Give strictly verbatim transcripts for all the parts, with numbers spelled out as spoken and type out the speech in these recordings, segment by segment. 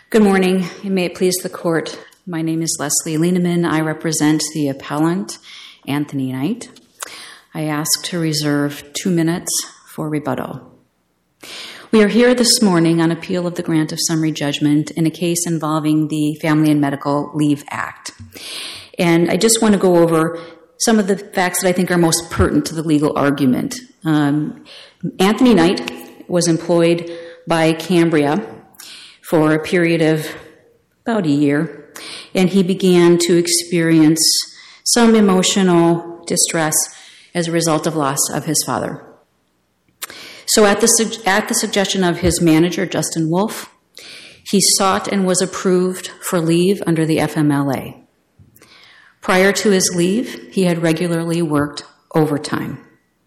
Good morning, and may it please the court. My name is Leslie Lieneman. I represent the appellant, Anthony Knight. I ask to reserve two minutes for rebuttal. We are here this morning on appeal of the grant of summary judgment in a case involving the Family and Medical Leave Act. And I just want to go over some of the facts that I think are most pertinent to the legal argument. Um, Anthony Knight was employed by Cambria for a period of about a year, and he began to experience some emotional distress as a result of loss of his father. So at the, at the suggestion of his manager, Justin Wolf, he sought and was approved for leave under the F M L A. Prior to his leave, he had regularly worked overtime.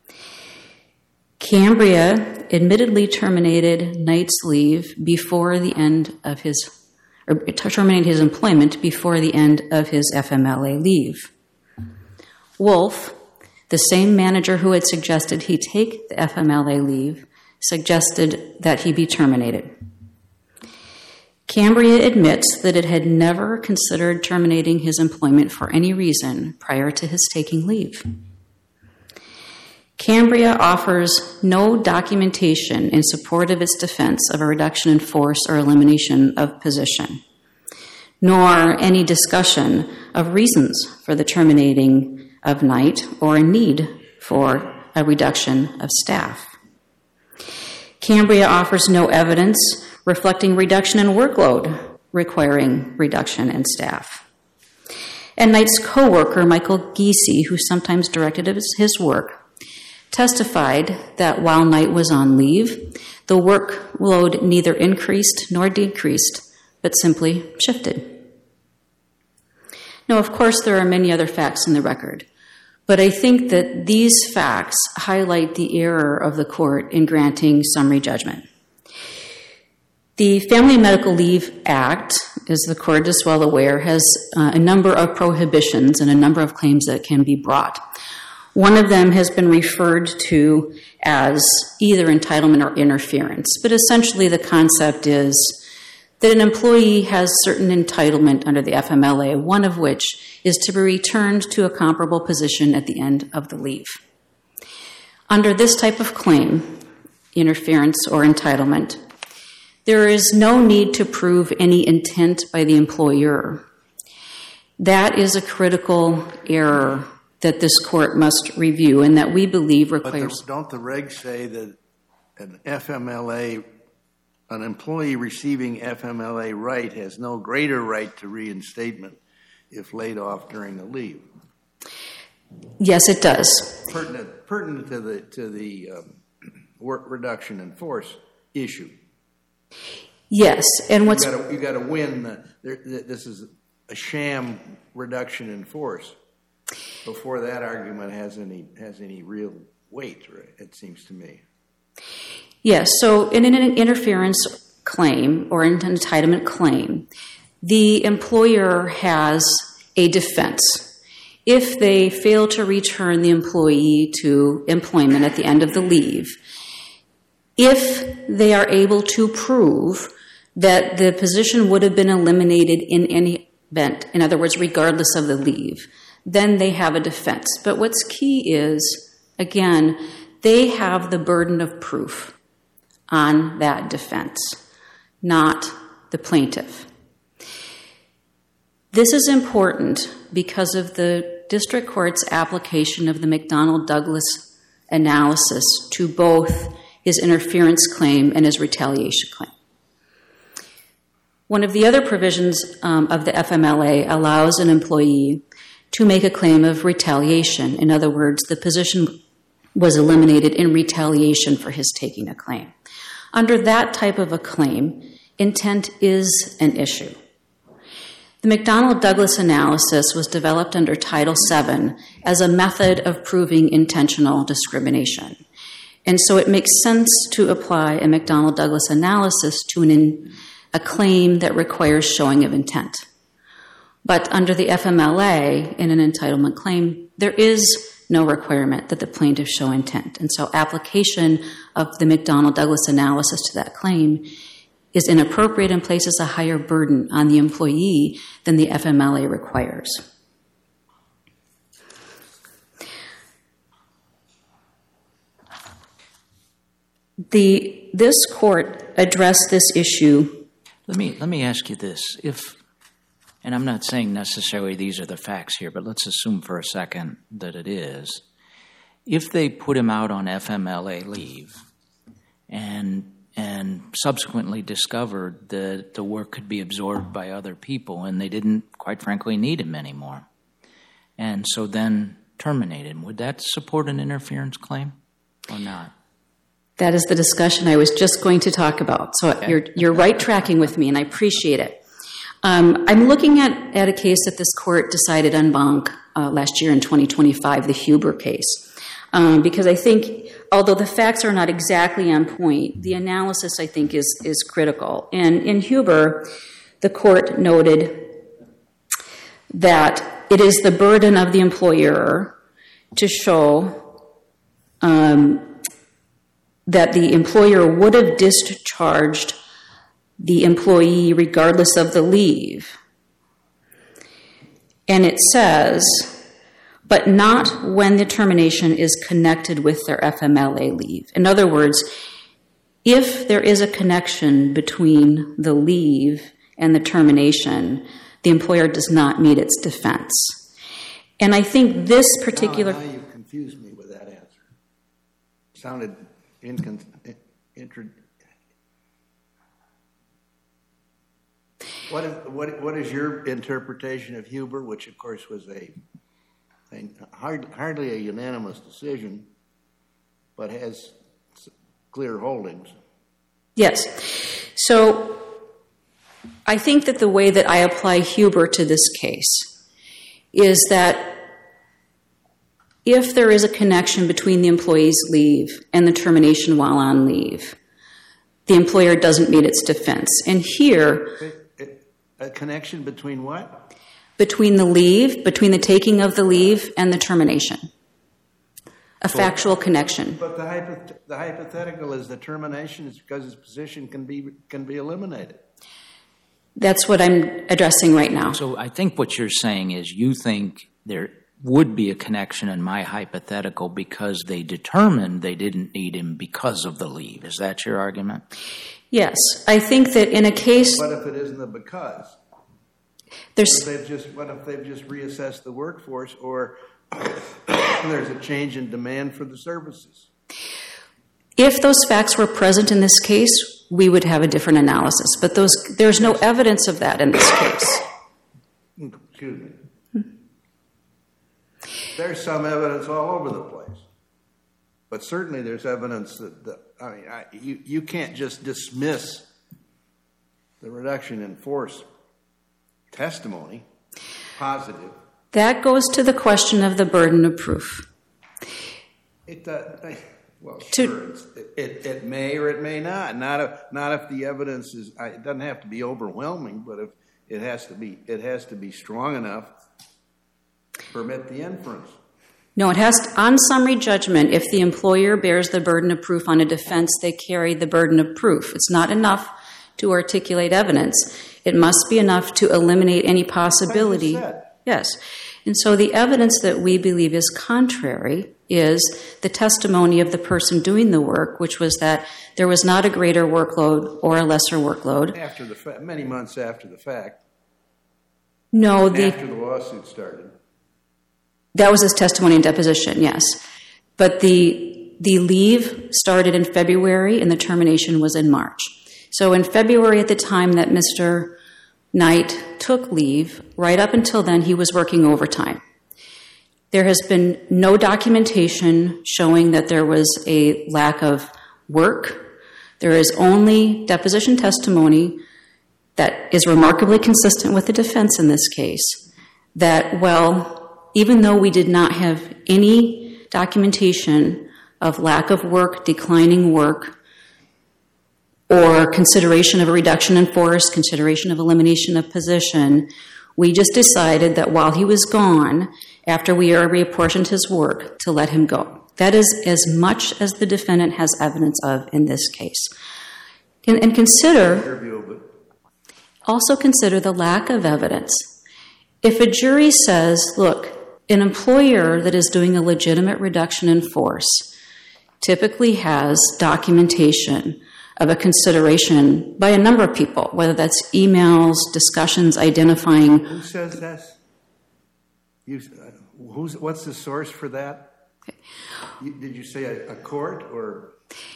Cambria admittedly terminated Knight's leave before the end of his, or terminated his employment before the end of his F M L A leave. Wolf, the same manager who had suggested he take the F M L A leave, suggested that he be terminated. Cambria admits that it had never considered terminating his employment for any reason prior to his taking leave. Cambria offers no documentation in support of its defense of a reduction in force or elimination of position, nor any discussion of reasons for the terminating of Knight or a need for a reduction of staff. Cambria offers no evidence reflecting reduction in workload requiring reduction in staff. And Knight's co-worker, Michael Giese, who sometimes directed his work, testified that while Knight was on leave, the workload neither increased nor decreased, but simply shifted. Now, of course, there are many other facts in the record, but I think that these facts highlight the error of the court in granting summary judgment. The Family and Medical Leave Act, as the court is well aware, has uh, a number of prohibitions and a number of claims that can be brought. One of them has been referred to as either entitlement or interference, but essentially the concept is that an employee has certain entitlement under the F M L A, one of which is to be returned to a comparable position at the end of the leave. Under this type of claim, interference or entitlement, there is no need to prove any intent by the employer. That is a critical error that this court must review and that we believe requires... But the, don't the regs say that an F M L A, an employee receiving F M L A right has no greater right to reinstatement if laid off during the leave? Yes, it does. Pertinent, pertinent to the, to the um, work reduction in force issue. Yes, and what's... You got to win. The, there, this is a sham reduction in force before that argument has any has any real weight, right? It seems to me. Yes, so in an interference claim or an entitlement claim, the employer has a defense. If they fail to return the employee to employment at the end of the leave, if they are able to prove that the position would have been eliminated in any event, in other words, regardless of the leave, then they have a defense. But what's key is, again, they have the burden of proof on that defense, not the plaintiff. This is important because of the district court's application of the McDonnell-Douglas analysis to both his interference claim and his retaliation claim. One of the other provisions um, of the F M L A allows an employee to make a claim of retaliation. In other words, the position was eliminated in retaliation for his taking a claim. Under that type of a claim, intent is an issue. The McDonnell-Douglas analysis was developed under Title seven as a method of proving intentional discrimination. And so it makes sense to apply a McDonnell-Douglas analysis to an in, a claim that requires showing of intent. But under the F M L A, in an entitlement claim, there is no requirement that the plaintiff show intent. And so application of the McDonnell-Douglas analysis to that claim is inappropriate and places a higher burden on the employee than the F M L A requires. The, this court addressed this issue. Let me, let me ask you this. If, and I'm not saying necessarily these are the facts here, but let's assume for a second that it is. If they put him out on F M L A leave and and subsequently discovered that the work could be absorbed by other people and they didn't, quite frankly, need him anymore, and so then terminate him, would that support an interference claim or not? That is the discussion I was just going to talk about. So okay. you're you're right tracking with me, and I appreciate it. Um, I'm looking at, at a case that this court decided en banc uh, last year in twenty twenty-five, the Huber case, um, because I think, although the facts are not exactly on point, the analysis, I think, is, is critical. And in Huber, the court noted that it is the burden of the employer to show um, that the employer would have discharged the employee regardless of the leave. And it says, but not when the termination is connected with their F M L A leave. In other words, if there is a connection between the leave and the termination, the employer does not meet its defense. And I think this particular... Now, now you confused me with that answer. It sounded incon... Intro... What is, what, what is your interpretation of Huber, which of course was a, a hard, hardly a unanimous decision, but has clear holdings? Yes. So I think that the way that I apply Huber to this case is that if there is a connection between the employee's leave and the termination while on leave, the employer doesn't meet its defense. And here... A connection between what? Between the leave, between the taking of the leave and the termination. A so, factual connection. But the, hypoth- the hypothetical is the termination is because his position can be can be eliminated. That's what I'm addressing right now. So I think what you're saying is you think there would be a connection in my hypothetical because they determined they didn't need him because of the leave. Is that your argument? Yes. I think that in a case... What if it isn't a because? There's, what, if they've just, what if they've just reassessed the workforce, or there's a change in demand for the services? If those facts were present in this case, we would have a different analysis. But those, there's no evidence of that in this case. Excuse me. Hmm. There's some evidence all over the place. But certainly there's evidence that, that I mean, I, you, you can't just dismiss the reduction in force testimony, positive. That goes to the question of the burden of proof. It, uh, well, to, sure, it's, it, it, it may or it may not. Not if, not if the evidence is, it doesn't have to be overwhelming, but if it has to be, it has to be strong enough to permit the inference. No, it has to, on summary judgment, if the employer bears the burden of proof on a defense, they carry the burden of proof. It's not enough to articulate evidence. It must be enough to eliminate any possibility. Yes. And so the evidence that we believe is contrary is the testimony of the person doing the work, which was that there was not a greater workload or a lesser workload. After the fa- many months after the fact. No, the after the lawsuit started. That was his testimony and deposition, yes. But the the leave started in February and the termination was in March. So in February, at the time that Mister Knight took leave, right up until then, he was working overtime. There has been no documentation showing that there was a lack of work. There is only deposition testimony that is remarkably consistent with the defense in this case, that, well, even though we did not have any documentation of lack of work, declining work, or consideration of a reduction in force, consideration of elimination of position, we just decided that while he was gone, after we reapportioned his work, to let him go. That is as much as the defendant has evidence of in this case. And, and consider, Your view of it. also consider the lack of evidence. If a jury says, look, an employer that is doing a legitimate reduction in force typically has documentation of a consideration by a number of people, whether that's emails, discussions identifying. Who says that? You, uh, who's, what's the source for that? Okay. You, did you say a, a court or?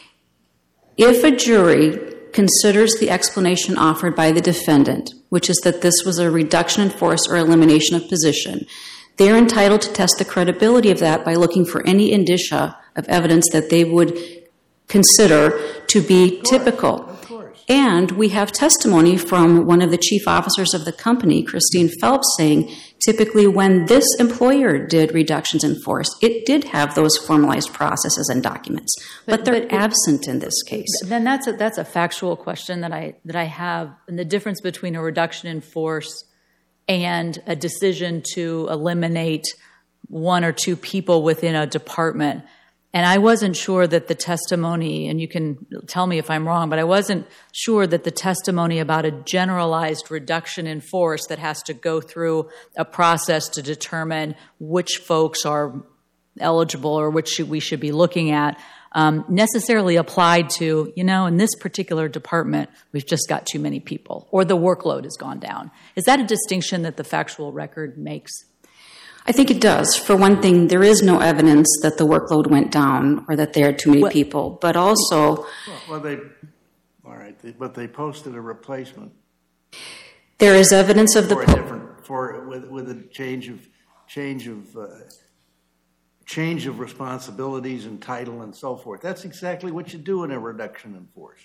If a jury considers the explanation offered by the defendant, which is that this was a reduction in force or elimination of position, they're entitled to test the credibility of that by looking for any indicia of evidence that they would consider to be typical. Of course. And we have testimony from one of the chief officers of the company, Christine Phelps, saying typically when this employer did reductions in force, it did have those formalized processes and documents, but, but they're but it, absent in this case. Then that's a, that's a factual question that I that I have, and the difference between a reduction in force and a decision to eliminate one or two people within a department. And I wasn't sure that the testimony, and you can tell me if I'm wrong, but I wasn't sure that the testimony about a generalized reduction in force that has to go through a process to determine which folks are eligible or which should, we should be looking at um, necessarily applied to, you know, in this particular department, we've just got too many people, or the workload has gone down. Is that a distinction that the factual record makes? I think it does. For one thing, there is no evidence that the workload went down or that there are too many what? people. But also, Well, well, they, all right, they, but they posted a replacement there is evidence of the for a po- different, for with with a change of change of uh, change of responsibilities and title and so forth. That's exactly what you do in a reduction in force.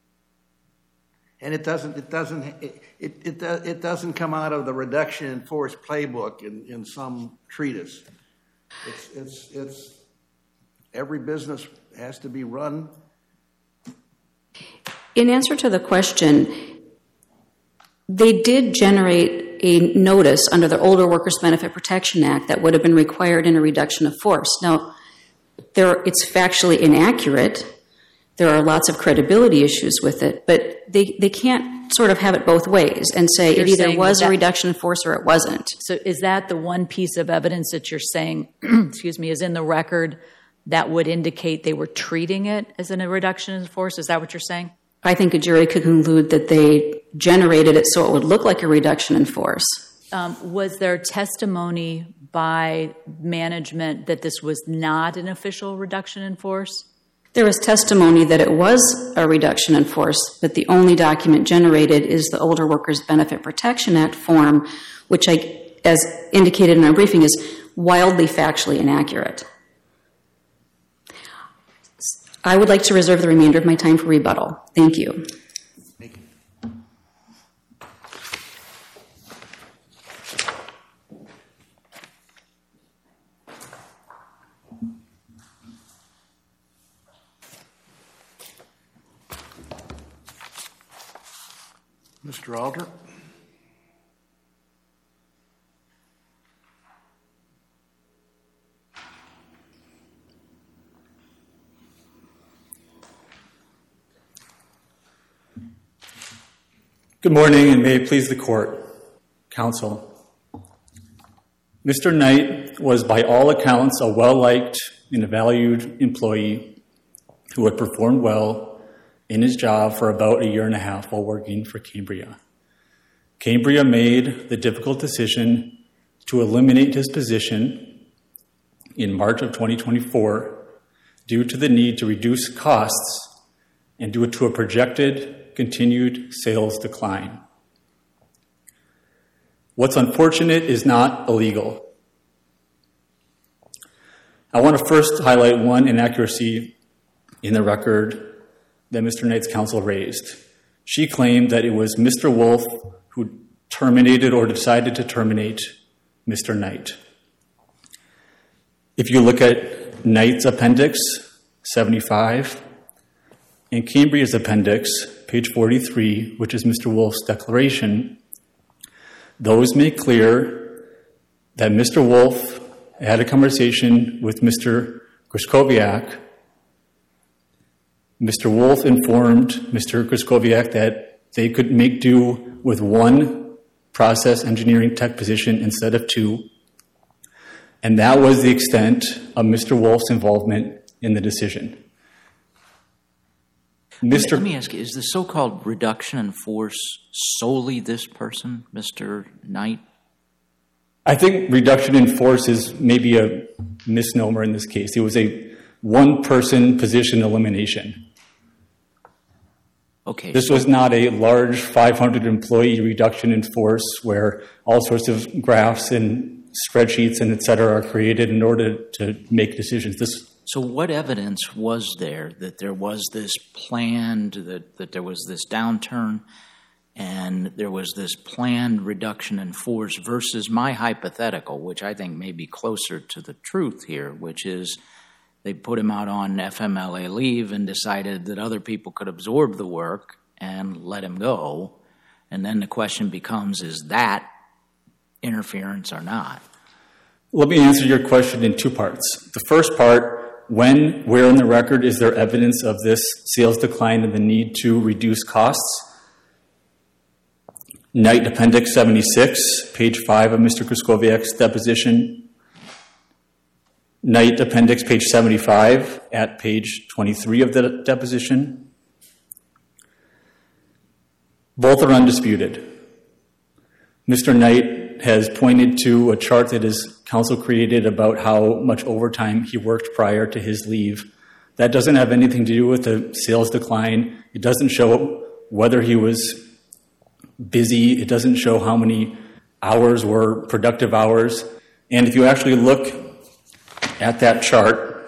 And it doesn't. It doesn't. It it it, it doesn't come out of the reduction in force playbook in, in some treatise. It's it's it's every business has to be run. In answer to the question, they did generate a notice under the Older Workers Benefit Protection Act that would have been required in a reduction of force. Now, there it's factually inaccurate. There are lots of credibility issues with it, but they, they can't sort of have it both ways and say You're it either saying was that a reduction in force or it wasn't. So is that the one piece of evidence that you're saying, excuse me, is in the record that would indicate they were treating it as a reduction in force? Is that what you're saying? I think a jury could conclude that they generated it so it would look like a reduction in force. Um, was there testimony by management that this was not an official reduction in force? There was testimony that it was a reduction in force, but the only document generated is the Older Workers Benefit Protection Act form, which, I, as indicated in our briefing, is wildly factually inaccurate. I would like to reserve the remainder of my time for rebuttal. Thank you. Thank you. Mister Alter. Good morning, and may it please the court, counsel. Mister Knight was by all accounts a well-liked and a valued employee who had performed well in his job for about a year and a half while working for Cambria. Cambria made the difficult decision to eliminate his position in March of twenty twenty-four due to the need to reduce costs and due to a projected continued sales decline. What's unfortunate is not illegal. I want to first highlight one inaccuracy in the record that Mister Knight's counsel raised. She claimed that it was Mister Wolf who terminated or decided to terminate Mister Knight. If you look at Knight's appendix, seventy-five, and Cambria's appendix, page forty-three, which is Mister Wolf's declaration, those make clear that Mister Wolf had a conversation with Mister Grishkowiak Mister Wolf informed Mister Kraskowiak that they could make do with one process engineering tech position instead of two, and that was the extent of Mister Wolf's involvement in the decision. Mister Let me ask you, is the so-called reduction in force solely this person, Mister Knight? I think reduction in force is maybe a misnomer in this case. It was a one-person position elimination. Okay. This so was not a large five hundred employee reduction in force where all sorts of graphs and spreadsheets and et cetera are created in order to make decisions. This So what evidence was there that there was this planned, that, that there was this downturn and there was this planned reduction in force versus my hypothetical, which I think may be closer to the truth here, which is they put him out on F M L A leave and decided that other people could absorb the work and let him go. And then the question becomes, is that interference or not? Let me answer your question in two parts. The first part, when, where in the record is there evidence of this sales decline and the need to reduce costs? Knight Appendix seventy-six, page five of Mister Kraskowiak's deposition. Knight Appendix page seventy-five at page twenty-three of the deposition. Both are undisputed. Mister Knight has pointed to a chart that his counsel created about how much overtime he worked prior to his leave. That doesn't have anything to do with the sales decline. It doesn't show whether he was busy. It doesn't show how many hours were productive hours. And if you actually look at that chart,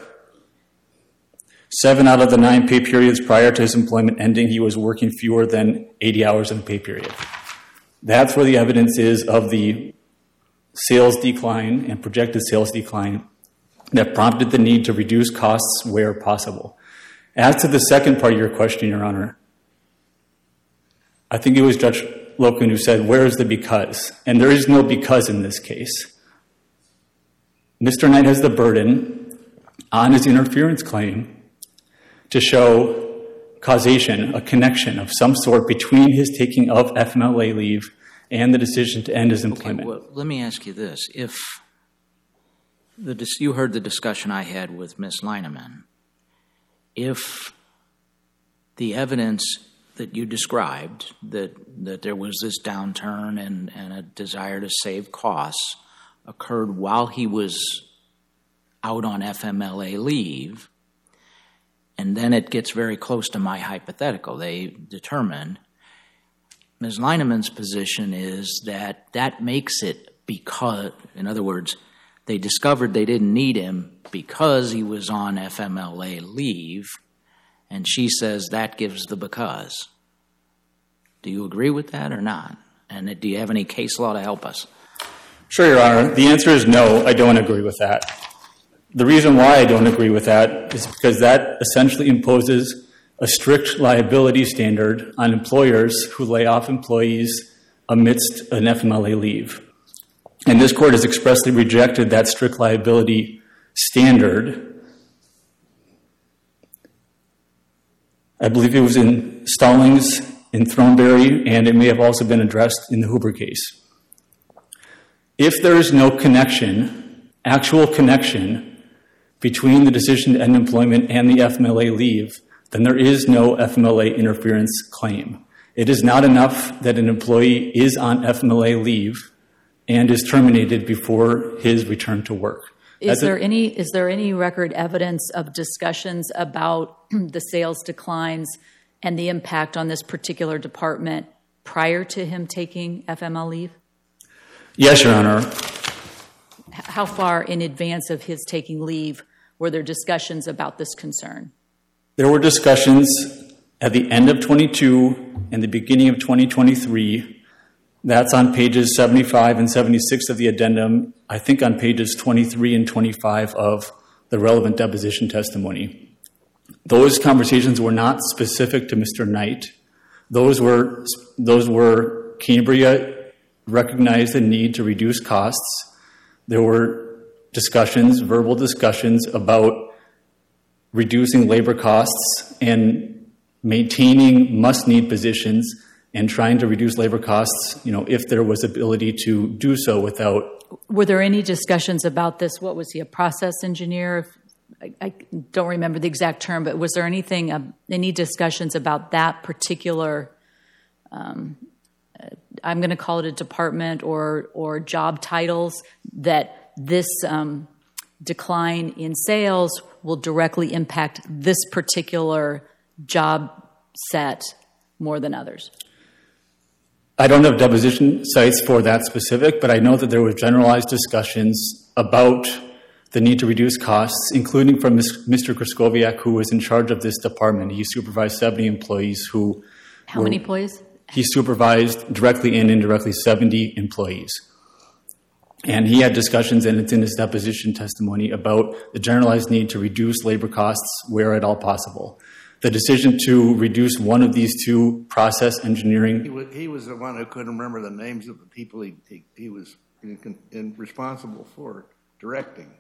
seven out of the nine pay periods prior to his employment ending, he was working fewer than eighty hours in the pay period. That's where the evidence is of the sales decline and projected sales decline that prompted the need to reduce costs where possible. As to the second part of your question, Your Honor, I think it was Judge Loken who said, where is the because? And there is no because in this case. Mister Knight has the burden on his interference claim to show causation, a connection of some sort between his taking of F M L A leave and the decision to end his employment. Okay, well, let me ask you this. If the dis- you heard the discussion I had with Miz Leineman, if the evidence that you described, that, that there was this downturn and, and a desire to save costs, occurred while he was out on F M L A leave, and then it gets very close to my hypothetical. They determine, Miz Leineman's position is that that makes it because, in other words, they discovered they didn't need him because he was on F M L A leave, and she says that gives the because. Do you agree with that or not? And do you have any case law to help us? Sure, Your Honor. The answer is no, I don't agree with that. The reason why I don't agree with that is because that essentially imposes a strict liability standard on employers who lay off employees amidst an F M L A leave. And this court has expressly rejected that strict liability standard. I believe it was in Stallings, in Throneberry, and it may have also been addressed in the Huber case. If there is no connection, actual connection, between the decision to end employment and the F M L A leave, then there is no F M L A interference claim. It is not enough that an employee is on F M L A leave and is terminated before his return to work. Is there any is there any record evidence of discussions about the sales declines and the impact on this particular department prior to him taking F M L leave? Yes, Your Honor. How far in advance of his taking leave were there discussions about this concern? There were discussions at the end of twenty-two and the beginning of twenty twenty-three. That's on pages seventy-five and seventy-six of the addendum, I think on pages twenty-three and twenty-five of the relevant deposition testimony. Those conversations were not specific to Mister Knight. Those were, those were Cambria recognized the need to reduce costs. There were discussions, verbal discussions about reducing labor costs and maintaining must-need positions and trying to reduce labor costs, you know, if there was ability to do so without. Were there any discussions about this? What was he, a process engineer? I, I don't remember the exact term, but was there anything, uh, any discussions about that particular, um, uh, I'm going to call it a department or or job titles, that this um, decline in sales will directly impact this particular job set more than others? I don't have deposition sites for that specific, but I know that there were generalized discussions about the need to reduce costs, including from Mister Kraskowiak, who was in charge of this department. He supervised seventy employees who... How were, many employees? He supervised directly and indirectly seventy employees. And he had discussions, and it's in his deposition testimony, about the generalized need to reduce labor costs where at all possible. The decision to reduce one of these two, process engineering... He was, he was the one who couldn't remember the names of the people he, he, he was in, in responsible for directing.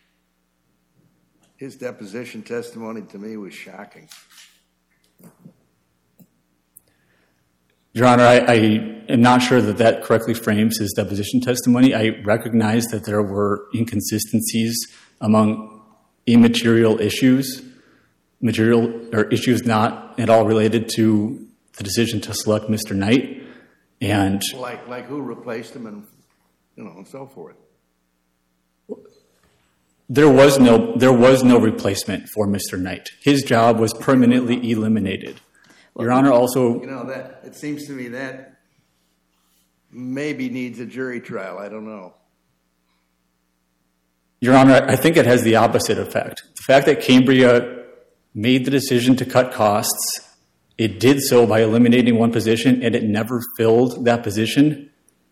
His deposition testimony to me was shocking. Your Honor, I, I am not sure that that correctly frames his deposition testimony. I recognize that there were inconsistencies among immaterial issues, material or issues not at all related to the decision to select Mister Knight, and like like who replaced him, and you know, and so forth. There was no there was no replacement for Mister Knight. His job was permanently eliminated. Your Honor, also... You know, that it seems to me that maybe needs a jury trial. I don't know. Your Honor, I think it has the opposite effect. The fact that Cambria made the decision to cut costs, it did so by eliminating one position, and it never filled that position,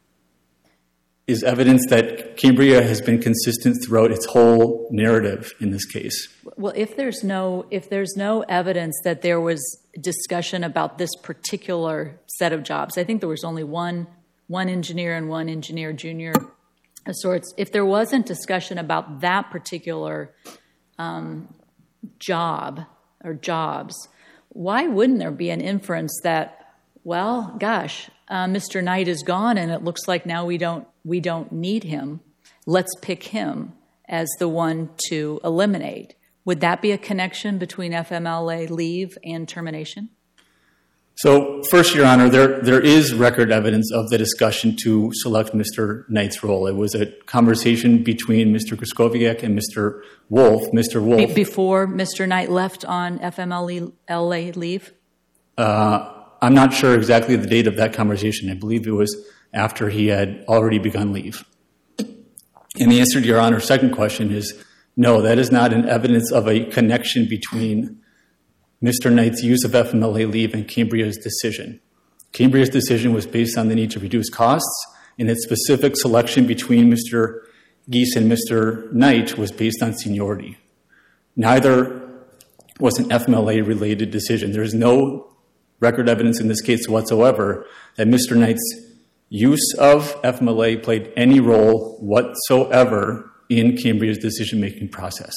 is evidence that Cambria has been consistent throughout its whole narrative in this case. Well, if there's no if there's no evidence that there was discussion about this particular set of jobs, I think there was only one one engineer and one engineer junior of sorts. If there wasn't discussion about that particular um, job or jobs, why wouldn't there be an inference that, well, gosh, uh, Mister Knight is gone, and it looks like now we don't we don't need him. Let's pick him as the one to eliminate. Would that be a connection between F M L A leave and termination? So, first, Your Honor, there there is record evidence of the discussion to select Mister Knight's role. It was a conversation between Mister Kraskowiak and Mister Wolf. Mister Wolf... Be- before Mister Knight left on F M L A leave? Uh, I'm not sure exactly the date of that conversation. I believe it was after he had already begun leave. And the answer to Your Honor's second question is no, that is not an evidence of a connection between Mister Knight's use of F M L A leave and Cambria's decision. Cambria's decision was based on the need to reduce costs, and its specific selection between Mister Gies and Mister Knight was based on seniority. Neither was an F M L A-related decision. There is no record evidence in this case whatsoever that Mister Knight's use of F M L A played any role whatsoever in Cambria's decision-making process.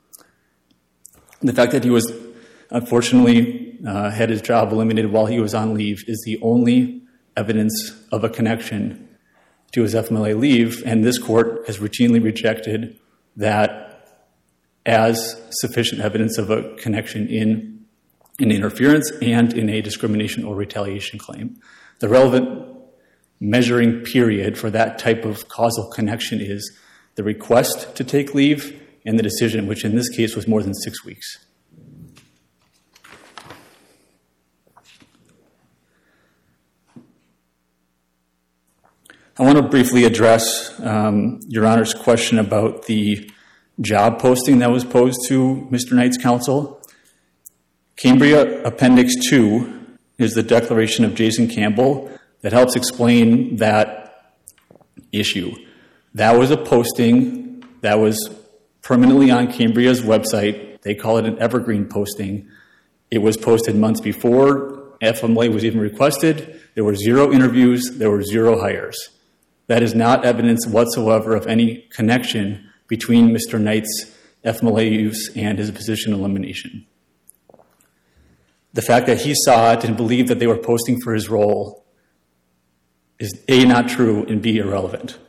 The fact that he was, unfortunately, uh, had his job eliminated while he was on leave is the only evidence of a connection to his F M L A leave, and this court has routinely rejected that as sufficient evidence of a connection in an interference and in a discrimination or retaliation claim. The relevant measuring period for that type of causal connection is the request to take leave and the decision, which in this case was more than six weeks. I want to briefly address um, Your Honor's question about the job posting that was posed to Mister Knight's counsel. Cambria Appendix two is the declaration of Jason Campbell that helps explain that issue. That was a posting that was permanently on Cambria's website. They call it an evergreen posting. It was posted months before F M L A was even requested. There were zero interviews. There were zero hires. That is not evidence whatsoever of any connection between Mister Knight's F M L A use and his position elimination. The fact that he saw it and believed that they were posting for his role is A, not true, and B, irrelevant.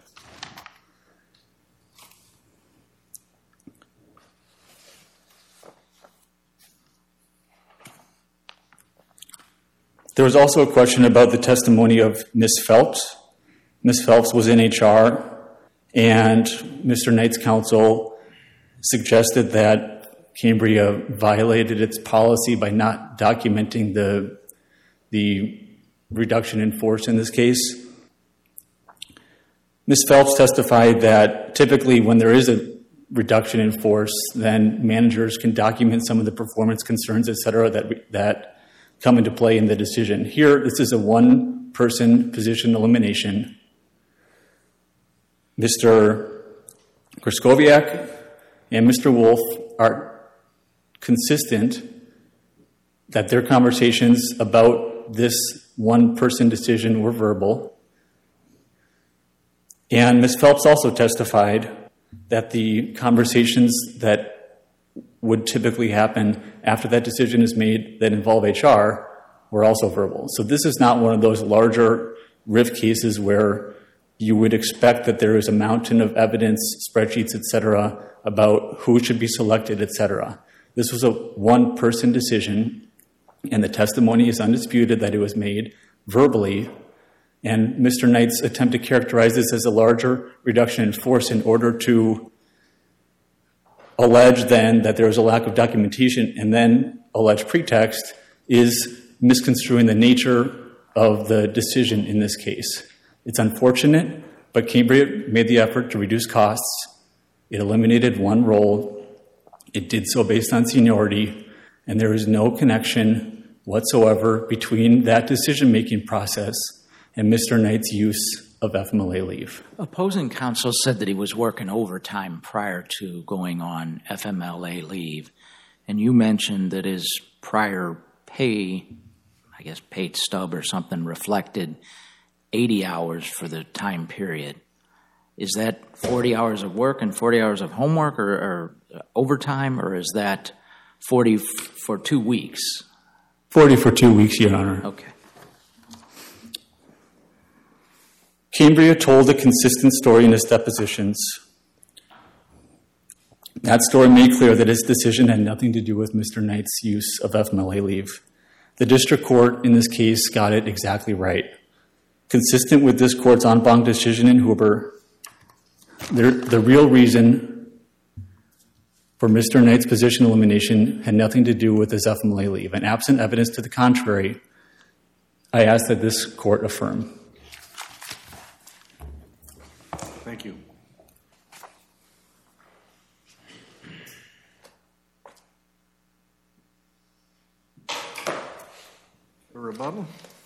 There was also a question about the testimony of Miz Phelps. Miz Phelps was in H R, and Mister Knight's counsel suggested that Cambria violated its policy by not documenting the, the reduction in force in this case. Miz Phelps testified that typically when there is a reduction in force, then managers can document some of the performance concerns, et cetera, that, that come into play in the decision. Here, this is a one-person position elimination. Mister Kraskowiak and Mister Wolf are consistent that their conversations about this one-person decision were verbal. And Miz Phelps also testified that the conversations that would typically happen after that decision is made that involve H R were also verbal. So this is not one of those larger R I F cases where you would expect that there is a mountain of evidence, spreadsheets, et cetera, about who should be selected, et cetera. This was a one-person decision, and the testimony is undisputed that it was made verbally, and Mister Knight's attempt to characterize this as a larger reduction in force in order to allege then that there was a lack of documentation and then allege pretext is misconstruing the nature of the decision in this case. It's unfortunate, but Cambria made the effort to reduce costs. It eliminated one role. It did so based on seniority, and there is no connection whatsoever between that decision-making process and Mister Knight's use of F M L A leave. Opposing counsel said that he was working overtime prior to going on F M L A leave, and you mentioned that his prior pay, I guess paid stub or something, reflected eighty hours for the time period. Is that forty hours of work and forty hours of homework or, or overtime, or is that forty f- for two weeks? forty for two weeks, Your Honor. Okay. Cambria told a consistent story in his depositions. That story made clear that his decision had nothing to do with Mister Knight's use of F M L A leave. The district court in this case got it exactly right. Consistent with this court's en banc decision in Huber, the, the real reason for Mister Knight's position elimination had nothing to do with his F M L A leave. And absent evidence to the contrary, I ask that this court affirm. Thank you. A rebuttal?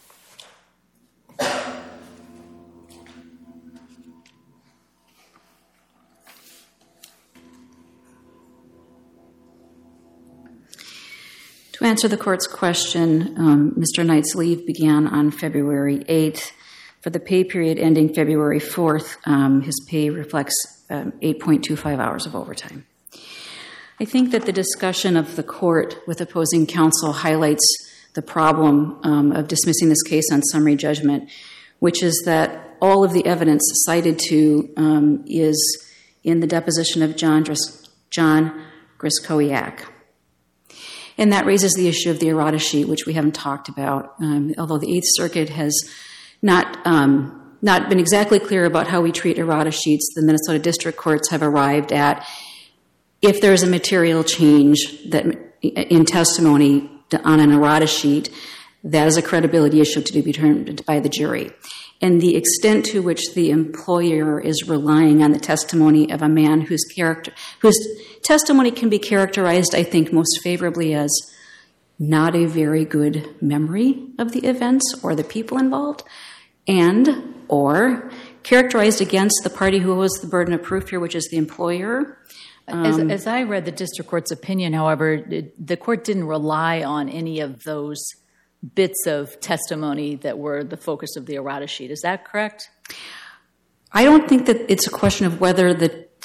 To answer the court's question, um, Mister Knight's leave began on February eighth. For the pay period ending February fourth, um, his pay reflects um, eight point two five hours of overtime. I think that the discussion of the court with opposing counsel highlights the problem um, of dismissing this case on summary judgment, which is that all of the evidence cited to um, is in the deposition of John, Dris- John Griskowiak. And that raises the issue of the errata sheet, which we haven't talked about, um, although the Eighth Circuit has Not um, not been exactly clear about how we treat errata sheets. The Minnesota district courts have arrived at if there is a material change that in testimony on an errata sheet, that is a credibility issue to be determined by the jury. And the extent to which the employer is relying on the testimony of a man whose character, whose testimony can be characterized, I think, most favorably as not a very good memory of the events or the people involved, and or characterized against the party who was the burden of proof here, which is the employer. Um, as, as I read the district court's opinion, however, it, the court didn't rely on any of those bits of testimony that were the focus of the errata sheet. Is that correct? I don't think that it's a question of whether the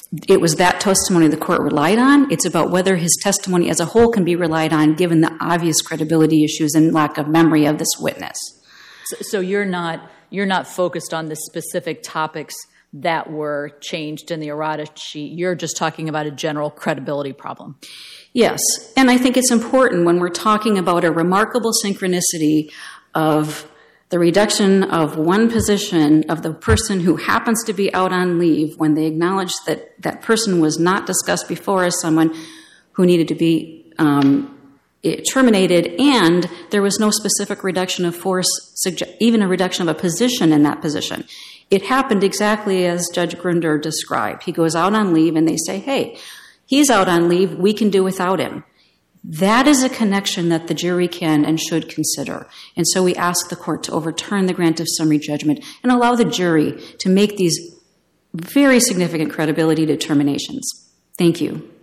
it was that testimony the court relied on. It's about whether his testimony as a whole can be relied on given the obvious credibility issues and lack of memory of this witness. So, so you're not you're not focused on the specific topics that were changed in the errata sheet. You're just talking about a general credibility problem. Yes, and I think it's important when we're talking about a remarkable synchronicity of the reduction of one position of the person who happens to be out on leave when they acknowledge that that person was not discussed before as someone who needed to be um, terminated, and there was no specific reduction of force, even a reduction of a position in that position. It happened exactly as Judge Grunder described. He goes out on leave and they say, hey, he's out on leave, we can do without him. That is a connection that the jury can and should consider. And so we ask the court to overturn the grant of summary judgment and allow the jury to make these very significant credibility determinations. Thank you.